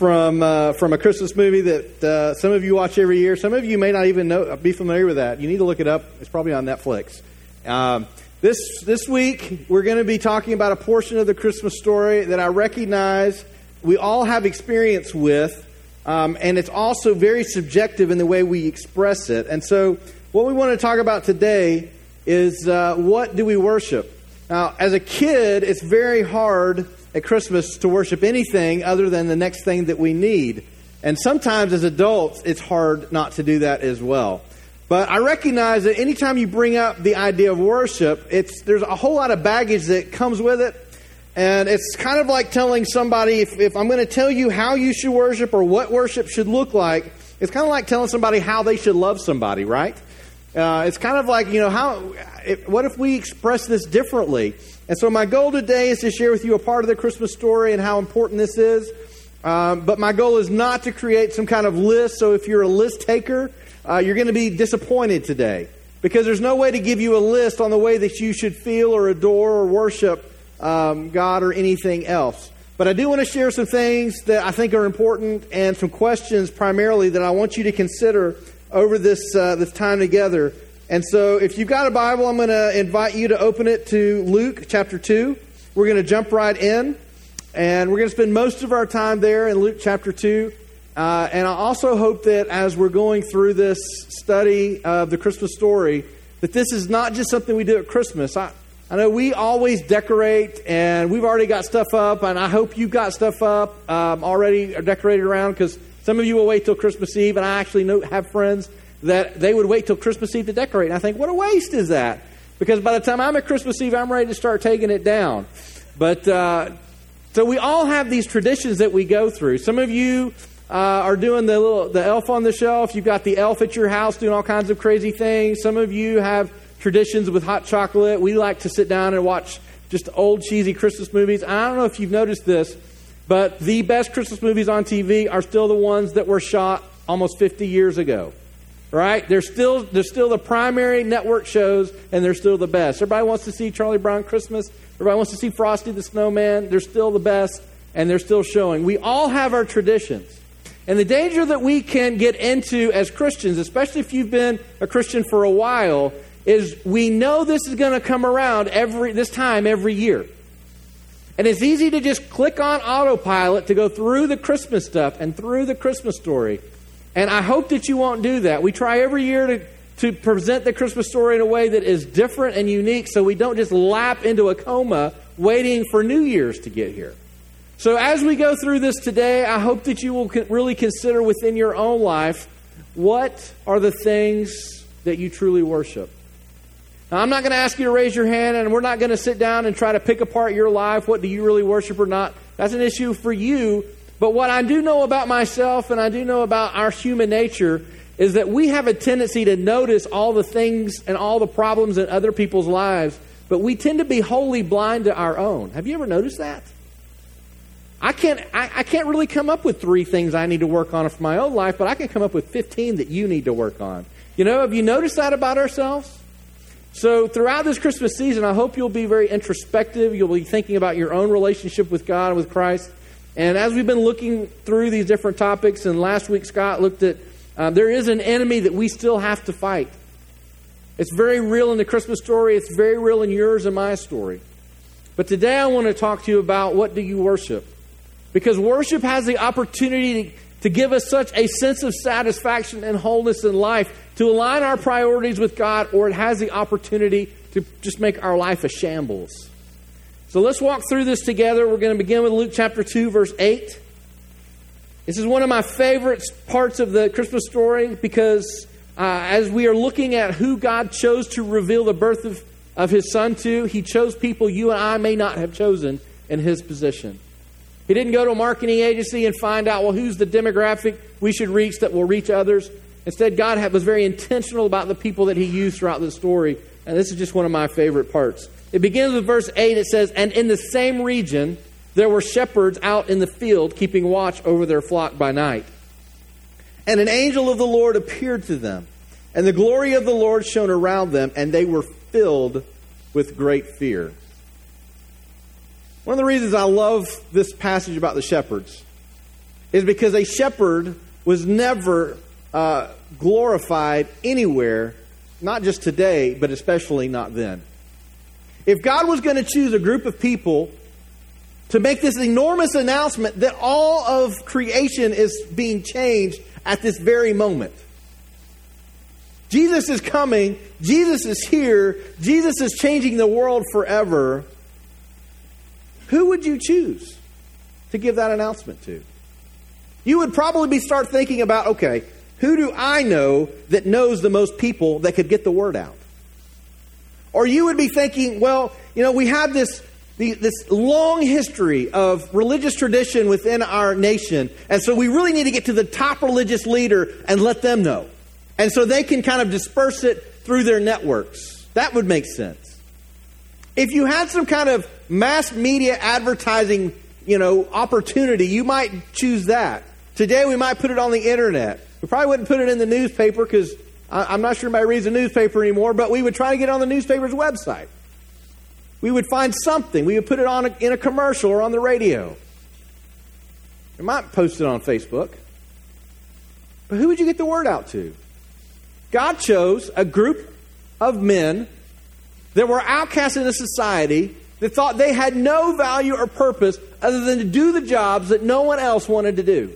from a Christmas movie that some of you watch every year. Some of you may not even be familiar with that. You need to look it up. It's probably on Netflix. This week, we're going to be talking about a portion of the Christmas story that I recognize we all have experience with, and it's also very subjective in the way we express it. And so what we want to talk about today is what do we worship? Now, as a kid, it's very hard at Christmas to worship anything other than the next thing that we need. And sometimes as adults, it's hard not to do that as well. But I recognize that anytime you bring up the idea of worship, there's a whole lot of baggage that comes with it. And it's kind of like telling somebody, if I'm going to tell you how you should worship or what worship should look like, it's kind of like telling somebody how they should love somebody, right? It's kind of like, what if we express this differently? And so my goal today is to share with you a part of the Christmas story and how important this is. But my goal is not to create some kind of list. So if you're a list taker, you're going to be disappointed today. Because there's no way to give you a list on the way that you should feel or adore or worship God or anything else. But I do want to share some things that I think are important and some questions primarily that I want you to consider over this time together. And so if you've got a Bible, I'm going to invite you to open it to Luke chapter 2. We're going to jump right in, and we're going to spend most of our time there in Luke chapter 2. And I also hope that as we're going through this study of the Christmas story, that this is not just something we do at Christmas. I know we always decorate, and we've already got stuff up, and I hope you've got stuff up already decorated around, because some of you will wait till Christmas Eve, and I actually have friends that they would wait till Christmas Eve to decorate. And I think, what a waste is that? Because by the time I'm at Christmas Eve, I'm ready to start taking it down. But so we all have these traditions that we go through. Some of you are doing the elf on the shelf. You've got the elf at your house doing all kinds of crazy things. Some of you have traditions with hot chocolate. We like to sit down and watch just old cheesy Christmas movies. I don't know if you've noticed this, but the best Christmas movies on TV are still the ones that were shot almost 50 years ago. Right? They're still the primary network shows, and they're still the best. Everybody wants to see Charlie Brown Christmas. Everybody wants to see Frosty the Snowman. They're still the best, and they're still showing. We all have our traditions. And the danger that we can get into as Christians, especially if you've been a Christian for a while, is we know this is going to come around this time every year. And it's easy to just click on autopilot to go through the Christmas stuff and through the Christmas story. And I hope that you won't do that. We try every year to present the Christmas story in a way that is different and unique, so we don't just lap into a coma waiting for New Year's to get here. So as we go through this today, I hope that you will really consider within your own life, what are the things that you truly worship? Now, I'm not going to ask you to raise your hand, and we're not going to sit down and try to pick apart your life. What do you really worship or not? That's an issue for you. But what I do know about myself, and I do know about our human nature, is that we have a tendency to notice all the things and all the problems in other people's lives, but we tend to be wholly blind to our own. Have you ever noticed that? I can't really come up with 3 things I need to work on for my own life, but I can come up with 15 that you need to work on. Have you noticed that about ourselves? So throughout this Christmas season, I hope you'll be very introspective. You'll be thinking about your own relationship with God and with Christ. And as we've been looking through these different topics, and last week Scott looked at, there is an enemy that we still have to fight. It's very real in the Christmas story. It's very real in yours and my story. But today I want to talk to you about, what do you worship? Because worship has the opportunity to give us such a sense of satisfaction and wholeness in life, to align our priorities with God, or it has the opportunity to just make our life a shambles. So let's walk through this together. We're going to begin with Luke chapter 2, verse 8. This is one of my favorite parts of the Christmas story, because as we are looking at who God chose to reveal the birth of His Son to, He chose people you and I may not have chosen in His position. He didn't go to a marketing agency and find out, who's the demographic we should reach that will reach others. Instead, God was very intentional about the people that He used throughout the story. And this is just one of my favorite parts. It begins with verse 8. It says, "And in the same region, there were shepherds out in the field, keeping watch over their flock by night. And an angel of the Lord appeared to them. And the glory of the Lord shone around them, and they were filled with great fear." One of the reasons I love this passage about the shepherds is because a shepherd was never glorified anywhere, not just today, but especially not then. If God was going to choose a group of people to make this enormous announcement that all of creation is being changed at this very moment, Jesus is coming, Jesus is here, Jesus is changing the world forever, who would you choose to give that announcement to? You would probably start thinking about, okay, who do I know that knows the most people that could get the word out? Or you would be thinking, well, we have this long history of religious tradition within our nation, and so we really need to get to the top religious leader and let them know. And so they can kind of disperse it through their networks. That would make sense. If you had some kind of mass media advertising, opportunity, you might choose that. Today we might put it on the internet. We probably wouldn't put it in the newspaper because I'm not sure anybody reads the newspaper anymore, but we would try to get it on the newspaper's website. We would find something. We would put it on in a commercial or on the radio. We might post it on Facebook. But who would you get the word out to? God chose a group of men that were outcasts in a society that thought they had no value or purpose other than to do the jobs that no one else wanted to do.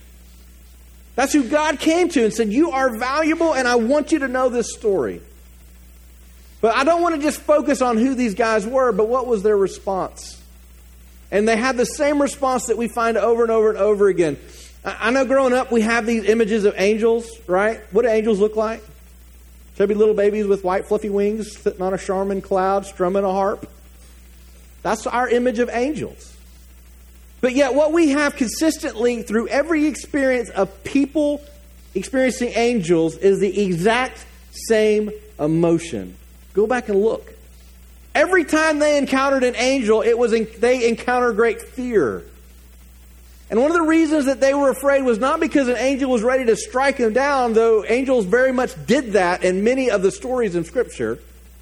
That's who God came to and said, you are valuable and I want you to know this story. But I don't want to just focus on who these guys were, but what was their response? And they had the same response that we find over and over and over again. I know growing up we have these images of angels, right? What do angels look like? Chubby little babies with white fluffy wings sitting on a Charmin cloud strumming a harp. That's our image of angels. But yet what we have consistently through every experience of people experiencing angels is the exact same emotion. Go back and look. Every time they encountered an angel, they encountered great fear. And one of the reasons that they were afraid was not because an angel was ready to strike them down, though angels very much did that in many of the stories in Scripture.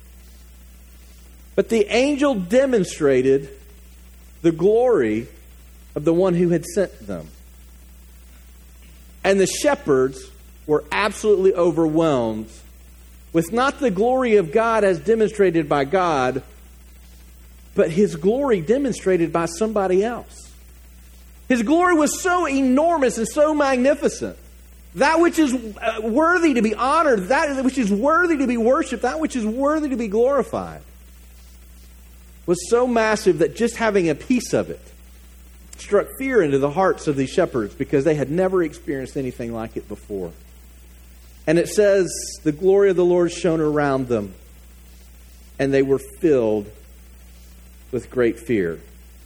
But the angel demonstrated the glory of the one who had sent them. And the shepherds were absolutely overwhelmed with not the glory of God as demonstrated by God, but His glory demonstrated by somebody else. His glory was so enormous and so magnificent. That which is worthy to be honored, that which is worthy to be worshipped, that which is worthy to be glorified, was so massive that just having a piece of it struck fear into the hearts of these shepherds because they had never experienced anything like it before. And it says, the glory of the Lord shone around them, and they were filled with great fear.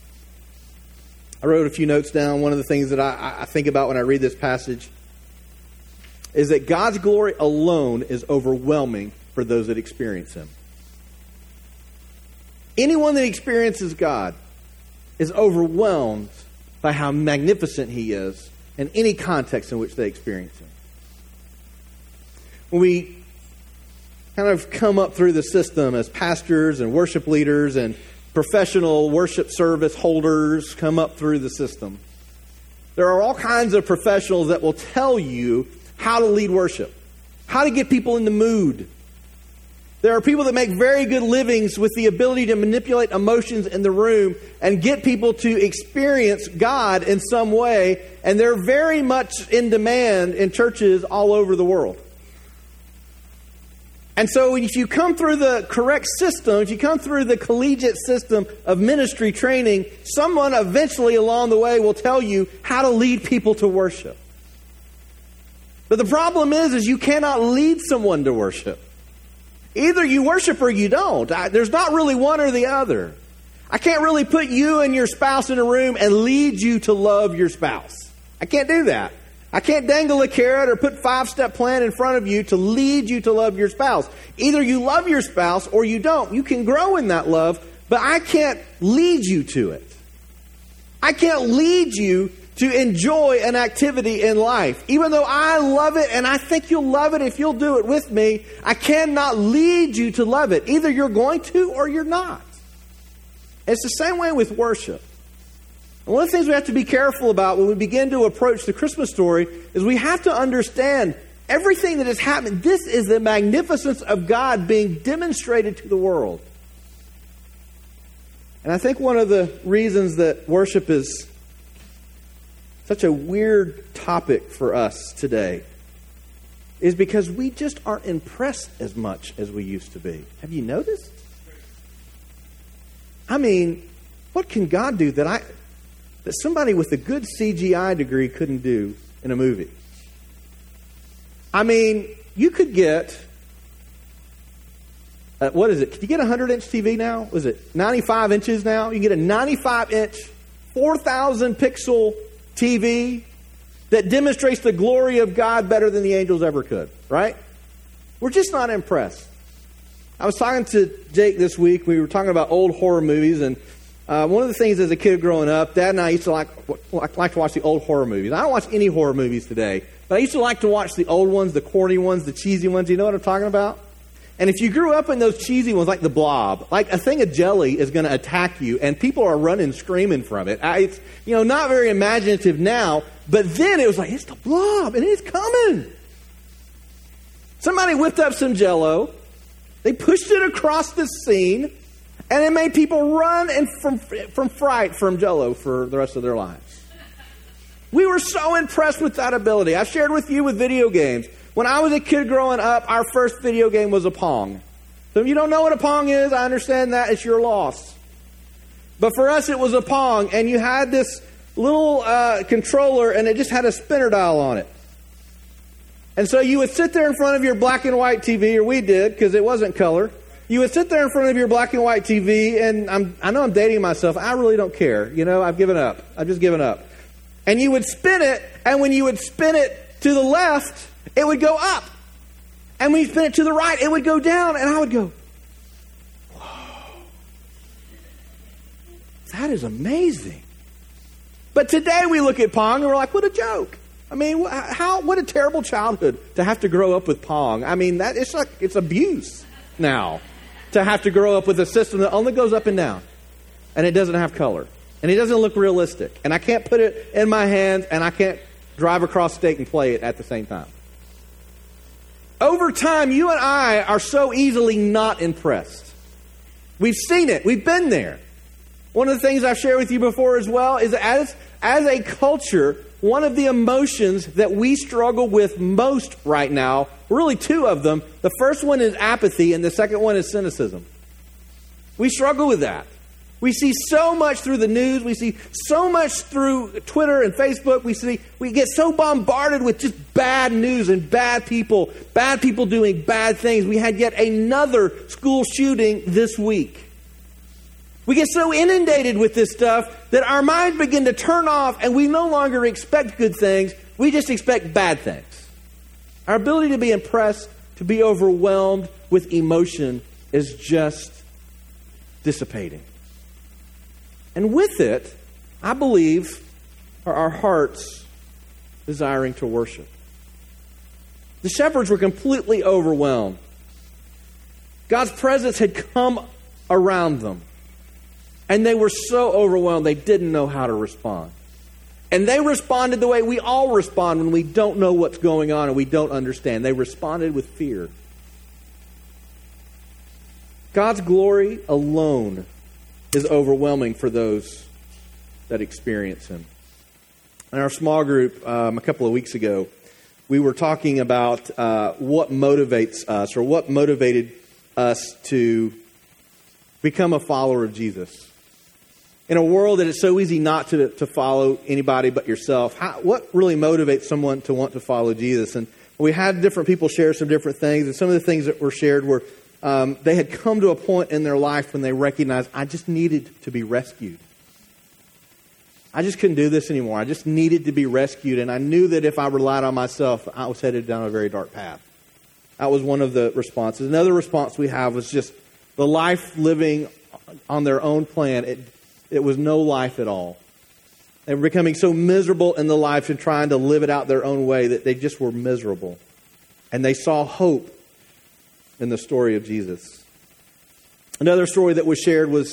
I wrote a few notes down. One of the things that I think about when I read this passage is that God's glory alone is overwhelming for those that experience Him. Anyone that experiences God is overwhelmed by how magnificent He is in any context in which they experience Him. When we kind of come up through the system as pastors and worship leaders and professional worship service holders come up through the system, there are all kinds of professionals that will tell you how to lead worship, how to get people in the mood. There are people that make very good livings with the ability to manipulate emotions in the room and get people to experience God in some way, and they're very much in demand in churches all over the world. And so if you come through the correct system, if you come through the collegiate system of ministry training, someone eventually along the way will tell you how to lead people to worship. But the problem is you cannot lead someone to worship. Either you worship or you don't. There's not really one or the other. I can't really put you and your spouse in a room and lead you to love your spouse. I can't do that. I can't dangle a carrot or put 5-step plan in front of you to lead you to love your spouse. Either you love your spouse or you don't. You can grow in that love, but I can't lead you to it. I can't lead you to enjoy an activity in life. Even though I love it and I think you'll love it if you'll do it with me, I cannot lead you to love it. Either you're going to or you're not. It's the same way with worship. And one of the things we have to be careful about when we begin to approach the Christmas story is we have to understand everything that has happened. This is the magnificence of God being demonstrated to the world. And I think one of the reasons that worship is such a weird topic for us today is because we just aren't impressed as much as we used to be. Have you noticed? I mean, what can God do that somebody with a good CGI degree couldn't do in a movie? I mean, you could get, what is it? Can you get a 100-inch TV now? Was it 95 inches now? You can get a 95-inch, 4,000-pixel TV that demonstrates the glory of God better than the angels ever could, right? We're just not impressed. I was talking to Jake this week. We were talking about old horror movies, and one of the things as a kid growing up, Dad and I used to like to watch the old horror movies. I don't watch any horror movies today, but I used to like to watch the old ones, the corny ones, the cheesy ones. You know what I'm talking about? And if you grew up in those cheesy ones, like The Blob, like a thing of jelly is going to attack you, and people are running screaming from it. It's not very imaginative now, but then it was like, it's The Blob, and it's coming. Somebody whipped up some Jell-O. They pushed it across the scene, and it made people run from fright from Jell-O for the rest of their lives. We were so impressed with that ability. I've shared with you with video games. When I was a kid growing up, our first video game was a Pong. So if you don't know what a Pong is, I understand that. It's your loss. But for us, it was a Pong, and you had this little controller, and it just had a spinner dial on it. And so you would sit there in front of your black and white TV, or we did, because it wasn't color. You would sit there in front of your black and white TV, and I know I'm dating myself. I really don't care. I've given up. I've just given up. And you would spin it, and when you would spin it to the left, it would go up. And when you spin it to the right, it would go down. And I would go, whoa. That is amazing. But today we look at Pong and we're like, what a joke. I mean, what a terrible childhood to have to grow up with Pong. I mean, it's abuse now to have to grow up with a system that only goes up and down. And it doesn't have color. And it doesn't look realistic. And I can't put it in my hands, and I can't drive across state and play it at the same time. Over time, you and I are so easily not impressed. We've seen it. We've been there. One of the things I've shared with you before as well is that as a culture, one of the emotions that we struggle with most right now, really two of them. The first one is apathy, and the second one is cynicism. We struggle with that. We see so much through the news. We see so much through Twitter and Facebook. We get so bombarded with just bad news and bad people doing bad things. We had yet another school shooting this week. We get so inundated with this stuff that our minds begin to turn off, and we no longer expect good things. We just expect bad things. Our ability to be impressed, to be overwhelmed with emotion is just dissipating. And with it, I believe, are our hearts desiring to worship. The shepherds were completely overwhelmed. God's presence had come around them. And they were so overwhelmed they didn't know how to respond. And they responded the way we all respond when we don't know what's going on and we don't understand. They responded with fear. God's glory alone is overwhelming for those that experience Him. In our small group a couple of weeks ago, we were talking about what motivates us, or what motivated us to become a follower of Jesus. In a world that is so easy not to follow anybody but yourself, what really motivates someone to want to follow Jesus? And we had different people share some different things, and some of the things that were shared were they had come to a point in their life when they recognized, I just needed to be rescued. I just couldn't do this anymore. I just needed to be rescued, and I knew that if I relied on myself, I was headed down a very dark path. That was one of the responses. Another response we have was just the life living on their own plan. It was no life at all. They were becoming so miserable in the life and trying to live it out their own way that they just were miserable. And they saw hope in the story of Jesus. Another story that was shared was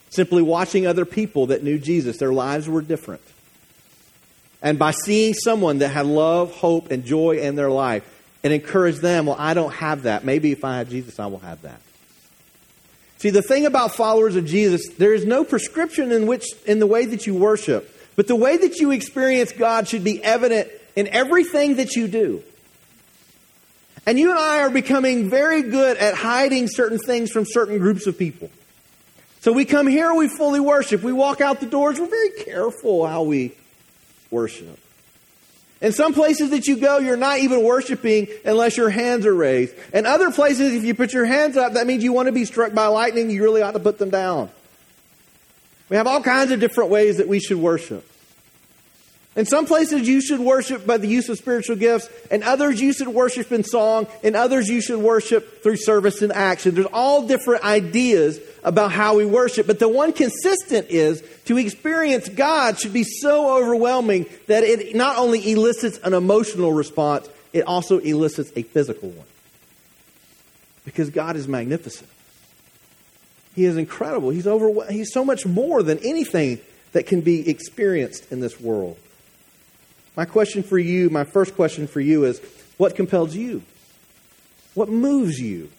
simply watching other people that knew Jesus. Their lives were different. And by seeing someone that had love, hope, and joy in their life, and encouraged them, well, I don't have that. Maybe if I have Jesus, I will have that. See, the thing about followers of Jesus, there is no prescription in the way that you worship. But the way that you experience God should be evident in everything that you do. And you and I are becoming very good at hiding certain things from certain groups of people. So we come here, we fully worship. We walk out the doors, we're very careful how we worship. In some places that you go, you're not even worshiping unless your hands are raised. In other places, if you put your hands up, that means you want to be struck by lightning. You really ought to put them down. We have all kinds of different ways that we should worship. In some places, you should worship by the use of spiritual gifts. In others, you should worship in song. In others, you should worship through service and action. There's all different ideas about how we worship. But the one consistent is to experience God should be so overwhelming that it not only elicits an emotional response, it also elicits a physical one. Because God is magnificent. He is incredible. He's so much more than anything that can be experienced in this world. My first question for you is, what compels you? What moves you?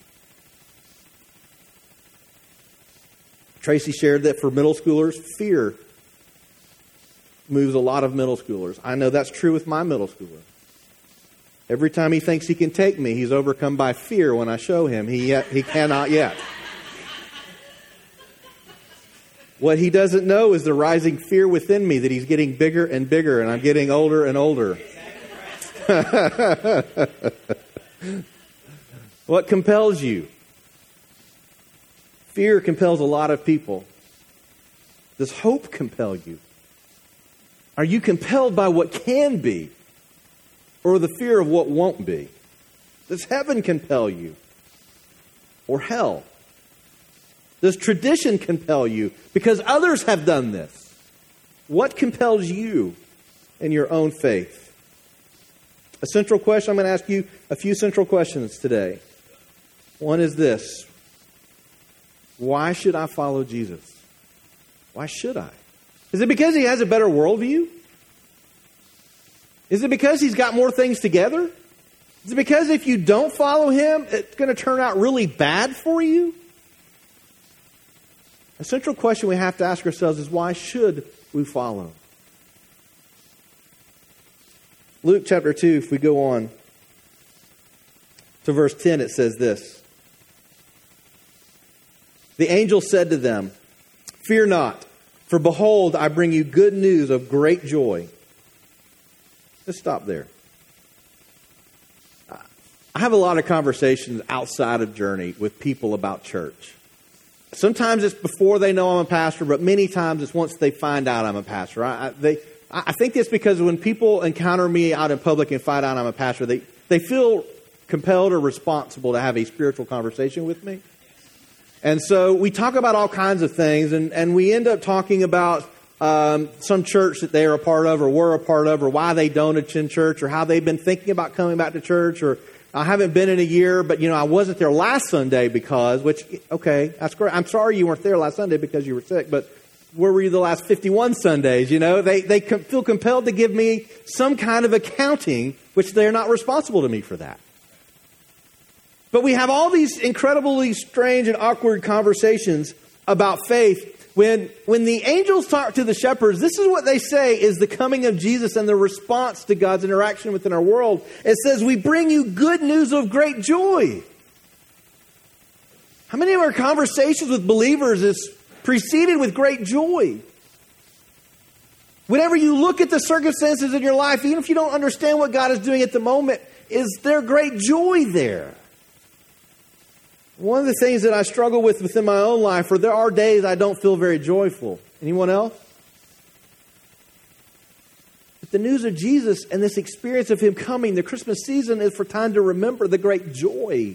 Tracy shared that for middle schoolers, fear moves a lot of middle schoolers. I know that's true with my middle schooler. Every time he thinks he can take me, he's overcome by fear when I show him he cannot yet. What he doesn't know is the rising fear within me that he's getting bigger and bigger and I'm getting older and older. What compels you? Fear compels a lot of people. Does hope compel you? Are you compelled by what can be or the fear of what won't be? Does heaven compel you or hell? Does tradition compel you because others have done this? What compels you in your own faith? A central question, I'm going to ask you a few central questions today. One is this: why should I follow Jesus? Why should I? Is it because he has a better worldview? Is it because he's got more things together? Is it because if you don't follow him, it's going to turn out really bad for you? A central question we have to ask ourselves is, why should we follow? Luke chapter 2, if we go on to verse 10, it says this: the angel said to them, "Fear not, for behold, I bring you good news of great joy." Let's stop there. I have a lot of conversations outside of Journey with people about church. Sometimes it's before they know I'm a pastor, but many times it's once they find out I'm a pastor. I think it's because when people encounter me out in public and find out I'm a pastor, they feel compelled or responsible to have a spiritual conversation with me. And so we talk about all kinds of things, and we end up talking about some church that they're a part of or were a part of, or why they don't attend church, or how they've been thinking about coming back to church, or I haven't been in a year, but I wasn't there last Sunday because, okay, that's great. I'm sorry you weren't there last Sunday because you were sick, but where were you the last 51 Sundays? They feel compelled to give me some kind of accounting, which they're not responsible to me for that. But we have all these incredibly strange and awkward conversations about faith. When the angels talk to the shepherds, this is what they say is the coming of Jesus and the response to God's interaction within our world. It says, "We bring you good news of great joy." How many of our conversations with believers is preceded with great joy? Whenever you look at the circumstances in your life, even if you don't understand what God is doing at the moment, is there great joy there? One of the things that I struggle with within my own life, or there are days I don't feel very joyful. Anyone else? But the news of Jesus and this experience of him coming, the Christmas season, is for time to remember the great joy.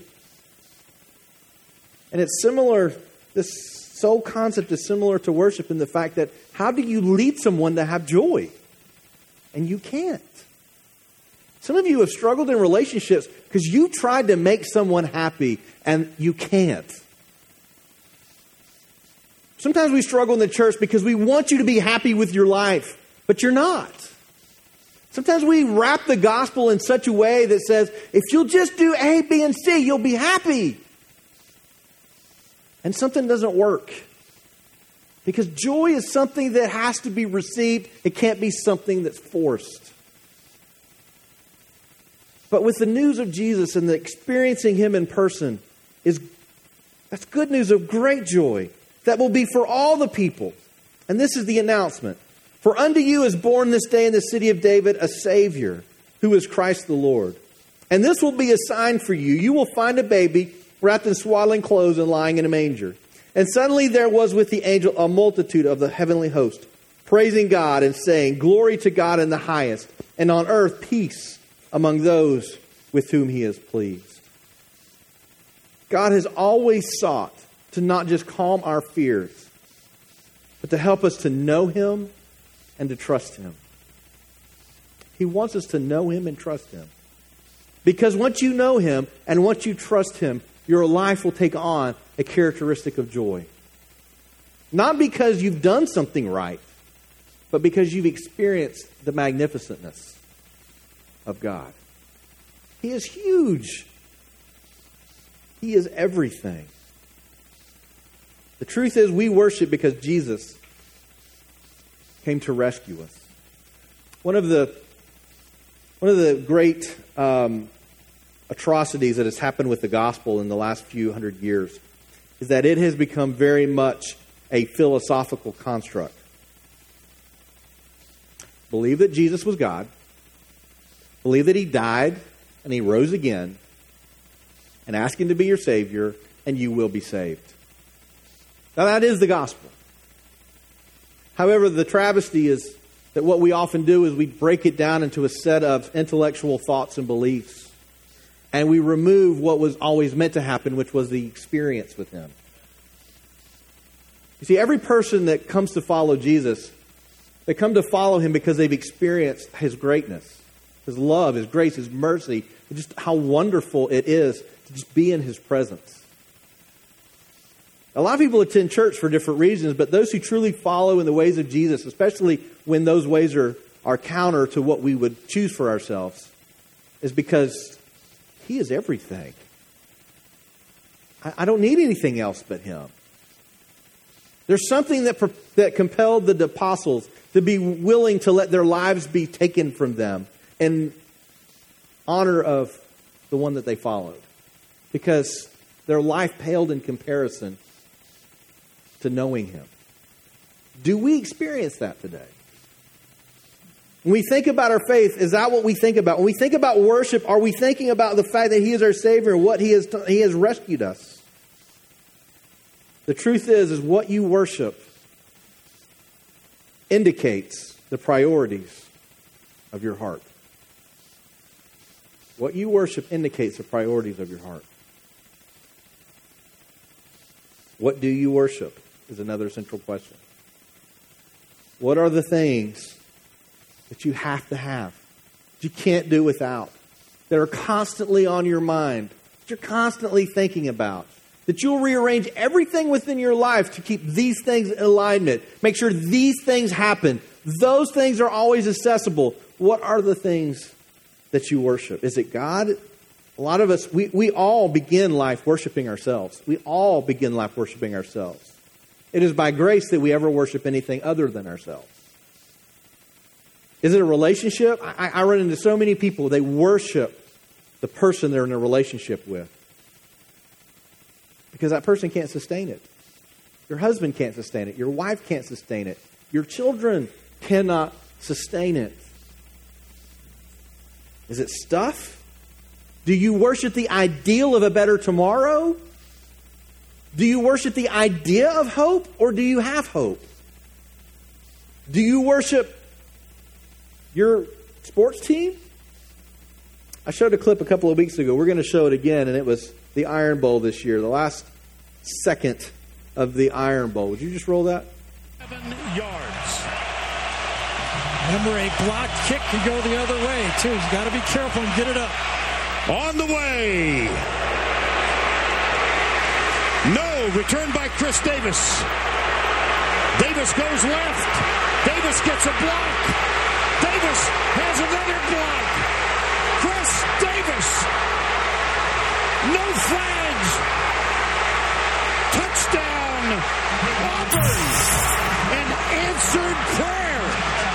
And it's similar, this soul concept is similar to worship in the fact that how do you lead someone to have joy? And you can't. Some of you have struggled in relationships because you tried to make someone happy and you can't. Sometimes we struggle in the church because we want you to be happy with your life, but you're not. Sometimes we wrap the gospel in such a way that says, if you'll just do A, B, and C, you'll be happy. And something doesn't work. Because joy is something that has to be received. It can't be something that's forced. But with the news of Jesus and the experiencing Him in person, that's good news of great joy that will be for all the people. And this is the announcement. For unto you is born this day in the city of David a Savior, who is Christ the Lord. And this will be a sign for you. You will find a baby wrapped in swaddling clothes and lying in a manger. And suddenly there was with the angel a multitude of the heavenly host, praising God and saying, Glory to God in the highest, and on earth peace among those with whom He is pleased. God has always sought to not just calm our fears, but to help us to know Him and to trust Him. He wants us to know Him and trust Him. Because once you know Him and once you trust Him, your life will take on a characteristic of joy. Not because you've done something right, but because you've experienced the magnificentness of God. He is huge. He is everything. The truth is, we worship because Jesus came to rescue us. One of the great atrocities that has happened with the gospel in the last few hundred years is that it has become very much a philosophical construct. Believe that Jesus was God. Believe that He died and He rose again. And ask Him to be your Savior, and you will be saved. Now that is the gospel. However, the travesty is that what we often do is we break it down into a set of intellectual thoughts and beliefs. And we remove what was always meant to happen, which was the experience with Him. You see, every person that comes to follow Jesus, they come to follow Him because they've experienced His greatness, His love, His grace, His mercy, just how wonderful it is to just be in His presence. A lot of people attend church for different reasons, but those who truly follow in the ways of Jesus, especially when those ways are counter to what we would choose for ourselves, is because He is everything. I don't need anything else but Him. There's something that compelled the apostles to be willing to let their lives be taken from them in honor of the one that they followed. Because their life paled in comparison to knowing Him. Do we experience that today? When we think about our faith, is that what we think about? When we think about worship, are we thinking about the fact that He is our Savior and what He has rescued us? The truth is what you worship indicates the priorities of your heart. What you worship indicates the priorities of your heart. What do you worship is another central question. What are the things that you have to have, that you can't do without, that are constantly on your mind, that you're constantly thinking about, that you'll rearrange everything within your life to keep these things in alignment, make sure these things happen. Those things are always accessible. What are the things that you worship? Is it God? A lot of us, we all begin life worshiping ourselves. We all begin life worshiping ourselves. It is by grace that we ever worship anything other than ourselves. Is it a relationship? I run into so many people, they worship the person they're in a relationship with. Because that person can't sustain it. Your husband can't sustain it. Your wife can't sustain it. Your children cannot sustain it. Is it stuff? Do you worship the ideal of a better tomorrow? Do you worship the idea of hope, or do you have hope? Do you worship your sports team? I showed a clip a couple of weeks ago. We're going to show it again, and it was the Iron Bowl this year, the last second of the Iron Bowl. Would you just roll that? 7 yards. Remember, a block kick can go the other way, too. You've got to be careful and get it up. On the way. No, returned by Chris Davis. Davis goes left. Davis gets a block. Davis has another block. Chris Davis. No flags. Touchdown. Auburn. An answered prayer.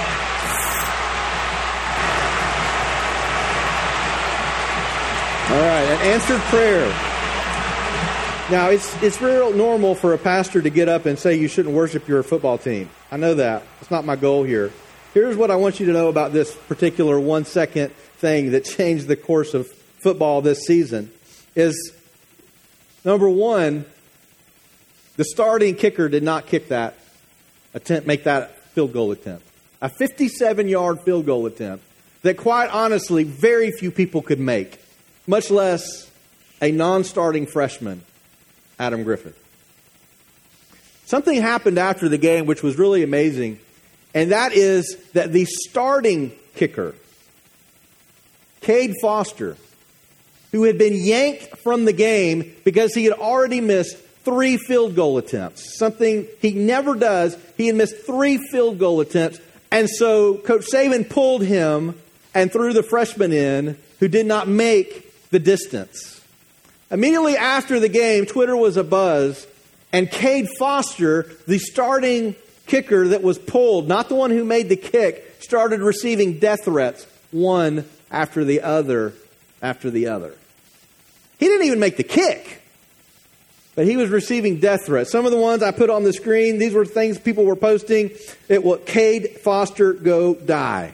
All right, an answered prayer. Now, it's real normal for a pastor to get up and say you shouldn't worship your football team. I know that. It's not my goal here. Here's what I want you to know about this particular 1 second thing that changed the course of football this season is, number one, the starting kicker did not make that field goal attempt. A 57-yard field goal attempt that, quite honestly, very few people could make, much less a non-starting freshman, Adam Griffith. Something happened after the game which was really amazing, and that is that the starting kicker, Cade Foster, who had been yanked from the game because he had already missed 3 field goal attempts, something he never does. He had missed 3 field goal attempts, and so Coach Saban pulled him and threw the freshman in who did not make the distance. Immediately after the game, Twitter was abuzz, and Cade Foster, the starting kicker that was pulled, not the one who made the kick, started receiving death threats, one after the other after the other. He didn't even make the kick, but he was receiving death threats. Some of the ones I put on the screen, these were things people were posting. It was Cade Foster, go die.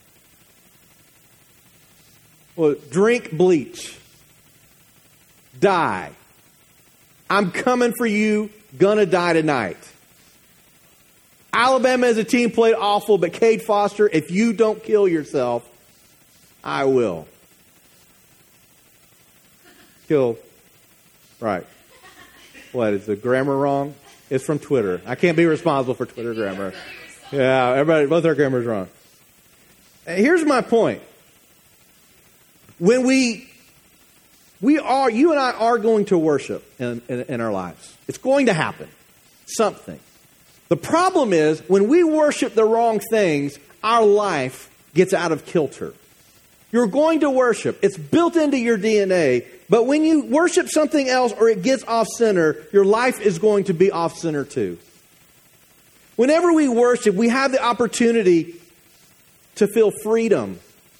Well, drink bleach. Die. I'm coming for you. Gonna die tonight. Alabama as a team played awful, but Cade Foster, if you don't kill yourself, I will. Kill. Right. What, is the grammar wrong? It's from Twitter. I can't be responsible for Twitter grammar. Yeah, everybody, both our grammar's wrong. Here's my point. When you and I are going to worship in our lives. It's going to happen. Something. The problem is, when we worship the wrong things, our life gets out of kilter. You're going to worship. It's built into your DNA. But when you worship something else or it gets off center, your life is going to be off center too. Whenever we worship, we have the opportunity to feel freedom.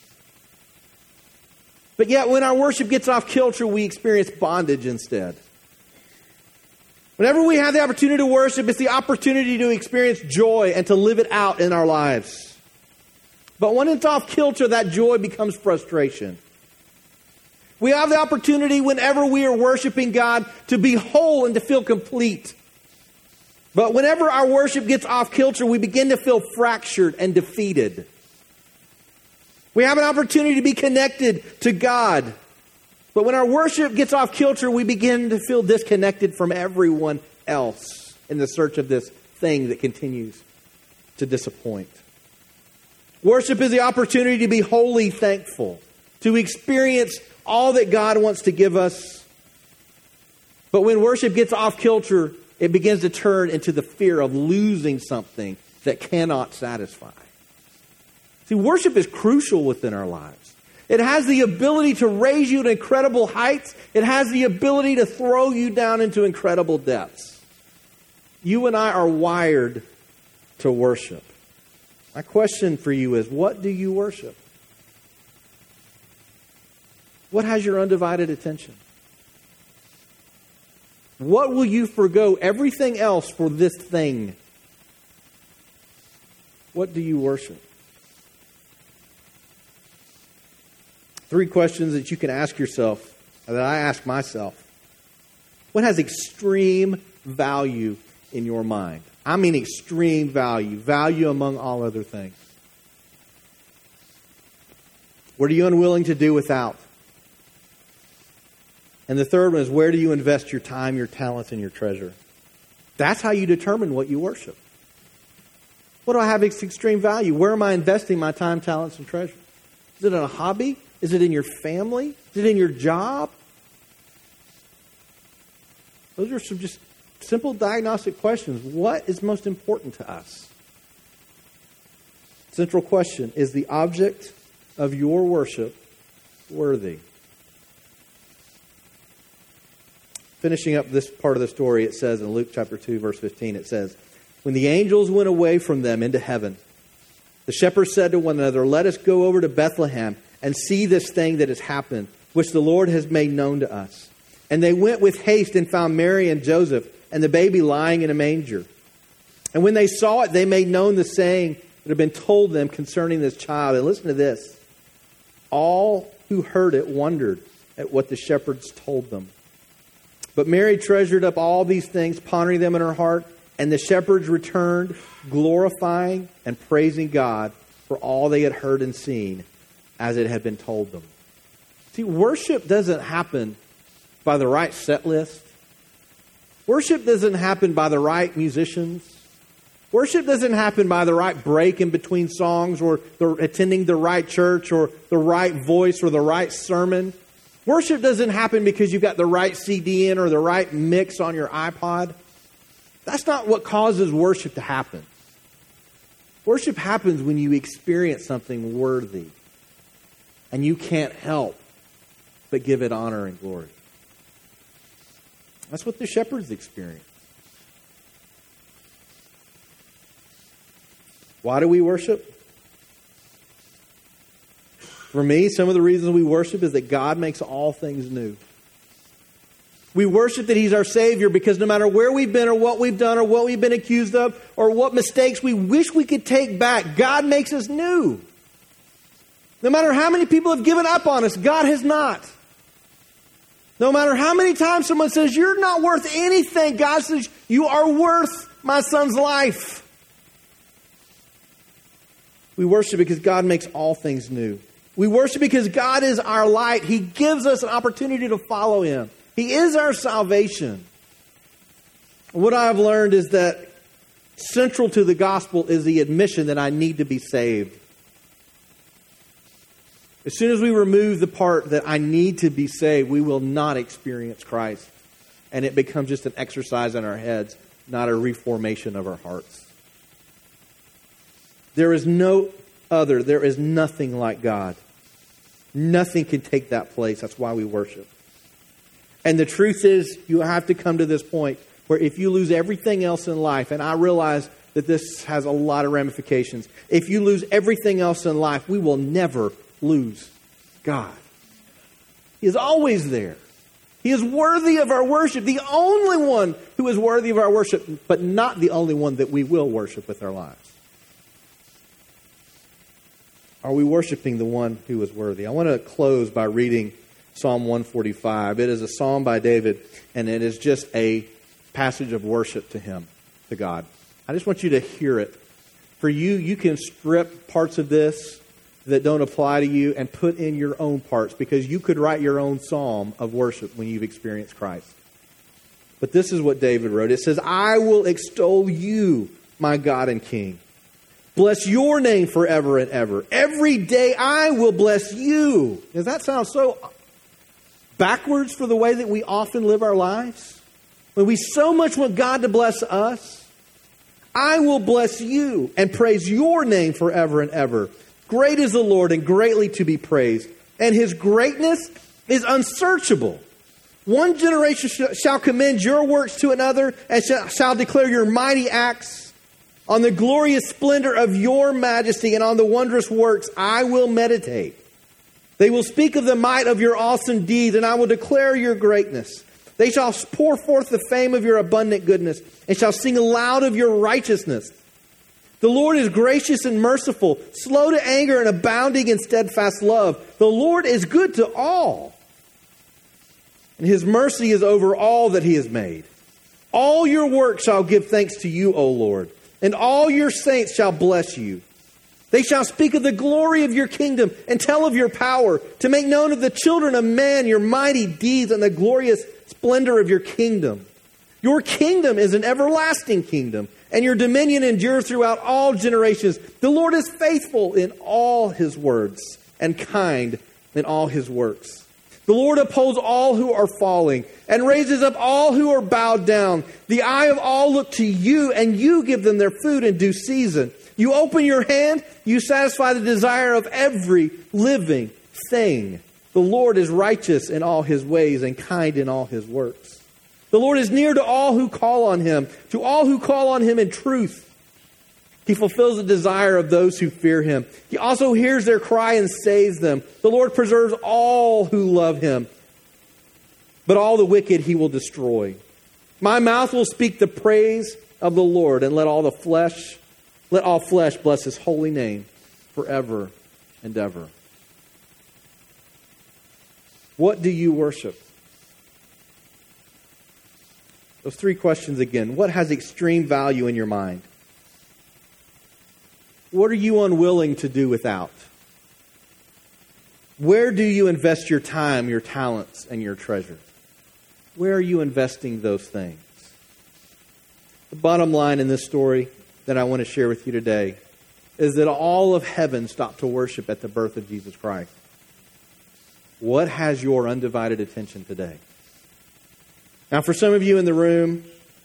But yet, when our worship gets off kilter, we experience bondage instead. Whenever we have the opportunity to worship, it's the opportunity to experience joy and to live it out in our lives. But when it's off kilter, that joy becomes frustration. We have the opportunity whenever we are worshiping God to be whole and to feel complete. But whenever our worship gets off kilter, we begin to feel fractured and defeated. We have an opportunity to be connected to God. But when our worship gets off kilter, we begin to feel disconnected from everyone else in the search of this thing that continues to disappoint. Worship is the opportunity to be wholly thankful, to experience all that God wants to give us. But when worship gets off kilter, it begins to turn into the fear of losing something that cannot satisfy. See, worship is crucial within our lives. It has the ability to raise you to incredible heights. It has the ability to throw you down into incredible depths. You and I are wired to worship. My question for you is, what do you worship? What has your undivided attention? What will you forgo everything else for this thing? What do you worship? 3 questions that you can ask yourself, that I ask myself. What has extreme value in your mind? I mean extreme value. Value among all other things. What are you unwilling to do without? And the third one is, where do you invest your time, your talents, and your treasure? That's how you determine what you worship. What do I have extreme value? Where am I investing my time, talents, and treasure? Is it in a hobby? Is it in your family? Is it in your job? Those are some just simple diagnostic questions. What is most important to us? Central question, is the object of your worship worthy? Finishing up this part of the story, it says in Luke chapter 2, verse 15, it says, when the angels went away from them into heaven, the shepherds said to one another, let us go over to Bethlehem and see this thing that has happened, which the Lord has made known to us. And they went with haste and found Mary and Joseph and the baby lying in a manger. And when they saw it, they made known the saying that had been told them concerning this child. And listen to this. All who heard it wondered at what the shepherds told them. But Mary treasured up all these things, pondering them in her heart. And the shepherds returned, glorifying and praising God for all they had heard and seen as it had been told them. See, worship doesn't happen by the right set list. Worship doesn't happen by the right musicians. Worship doesn't happen by the right break in between songs or attending the right church or the right voice or the right sermon. Worship doesn't happen because you've got the right CD in or the right mix on your iPod. That's not what causes worship to happen. Worship happens when you experience something worthy and you can't help but give it honor and glory. That's what the shepherds experienced. Why do we worship? For me, some of the reasons we worship is that God makes all things new. We worship that He's our Savior because no matter where we've been or what we've done or what we've been accused of or what mistakes we wish we could take back, God makes us new. No matter how many people have given up on us, God has not. No matter how many times someone says, you're not worth anything, God says, you are worth my son's life. We worship because God makes all things new. We worship because God is our light. He gives us an opportunity to follow Him. He is our salvation. What I have learned is that central to the gospel is the admission that I need to be saved. As soon as we remove the part that I need to be saved, we will not experience Christ. And it becomes just an exercise in our heads, not a reformation of our hearts. There is no other. There is nothing like God. Nothing can take that place. That's why we worship. And the truth is, you have to come to this point where if you lose everything else in life, and I realize that this has a lot of ramifications. If you lose everything else in life, we will never lose God. He is always there. He is worthy of our worship. The only one who is worthy of our worship, but not the only one that we will worship with our lives. Are we worshiping the one who is worthy? I want to close by reading Psalm 145. It is a psalm by David, and it is just a passage of worship to Him, to God. I just want you to hear it. For you, you can strip parts of this that don't apply to you and put in your own parts, because you could write your own psalm of worship when you've experienced Christ. But this is what David wrote. It says, I will extol you, my God and King. Bless your name forever and ever. Every day I will bless you. Does that sound so backwards for the way that we often live our lives? When we so much want God to bless us, I will bless you and praise your name forever and ever. Great is the Lord and greatly to be praised, and His greatness is unsearchable. One generation shall commend your works to another and shall declare your mighty acts. On the glorious splendor of your majesty and on the wondrous works I will meditate. They will speak of the might of your awesome deeds, and I will declare your greatness. They shall pour forth the fame of your abundant goodness and shall sing aloud of your righteousness. The Lord is gracious and merciful, slow to anger and abounding in steadfast love. The Lord is good to all, and His mercy is over all that He has made. All your works shall give thanks to you, O Lord, and all your saints shall bless you. They shall speak of the glory of your kingdom and tell of your power, to make known of the children of man your mighty deeds and the glorious splendor of your kingdom. Your kingdom is an everlasting kingdom, and your dominion endures throughout all generations. The Lord is faithful in all His words and kind in all His works. The Lord upholds all who are falling and raises up all who are bowed down. The eye of all look to you, and you give them their food in due season. You open your hand, you satisfy the desire of every living thing. The Lord is righteous in all his ways and kind in all his works. The Lord is near to all who call on him, to all who call on him in truth. He fulfills the desire of those who fear him. He also hears their cry and saves them. The Lord preserves all who love him, but all the wicked he will destroy. My mouth will speak the praise of the Lord, and let all flesh bless his holy name forever and ever. What do you worship? Those three questions again. What has extreme value in your mind? What are you unwilling to do without? Where do you invest your time, your talents, and your treasure? Where are you investing those things? The bottom line in this story that I want to share with you today is that all of heaven stopped to worship at the birth of Jesus Christ. What has your undivided attention today? Now, for some of you in the room,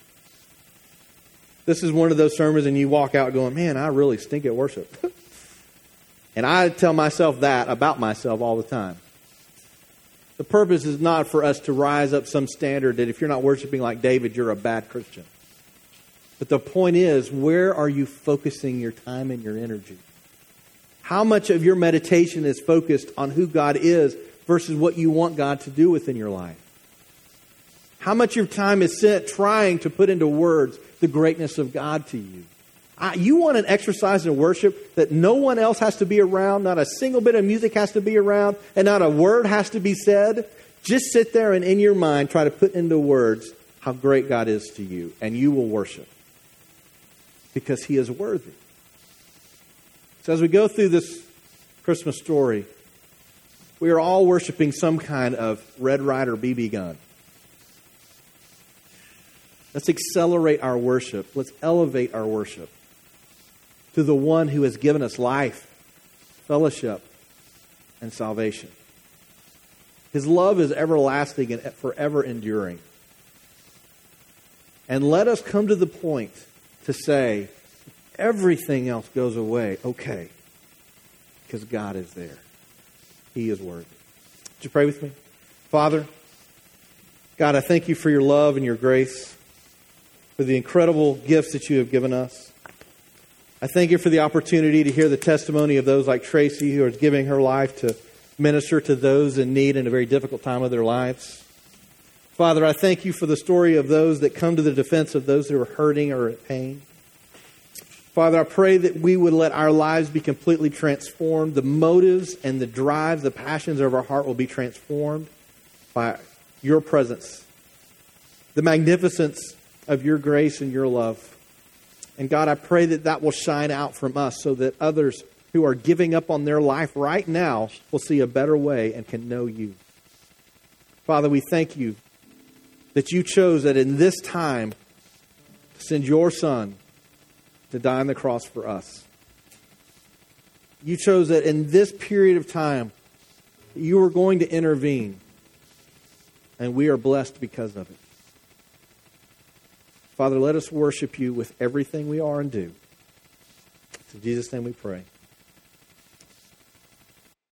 this is one of those sermons and you walk out going, man, I really stink at worship. And I tell myself that about myself all the time. The purpose is not for us to rise up some standard that if you're not worshiping like David, you're a bad Christian. But the point is, where are you focusing your time and your energy? How much of your meditation is focused on who God is versus what you want God to do within your life? How much of your time is spent trying to put into words the greatness of God to you? You want an exercise in worship that no one else has to be around, not a single bit of music has to be around, and not a word has to be said. Just sit there and in your mind try to put into words how great God is to you, and you will worship because he is worthy. So as we go through this Christmas story, we are all worshiping some kind of Red Ryder BB gun. Let's accelerate our worship. Let's elevate our worship to the one who has given us life, fellowship, and salvation. His love is everlasting and forever enduring. And let us come to the point to say, everything else goes away. Okay, because God is there. He is worthy. Would you pray with me? Father, God, I thank you for your love and your grace, for the incredible gifts that you have given us. I thank you for the opportunity to hear the testimony of those like Tracy, who is giving her life to minister to those in need in a very difficult time of their lives. Father, I thank you for the story of those that come to the defense of those who are hurting or in pain. Father, I pray that we would let our lives be completely transformed. The motives and the drives, the passions of our heart will be transformed by your presence, the magnificence of your grace and your love. And God, I pray that that will shine out from us so that others who are giving up on their life right now will see a better way and can know you. Father, we thank you that you chose that in this time to send your Son to die on the cross for us. You chose that in this period of time you were going to intervene, and we are blessed because of it. Father, let us worship you with everything we are and do. In Jesus' name we pray.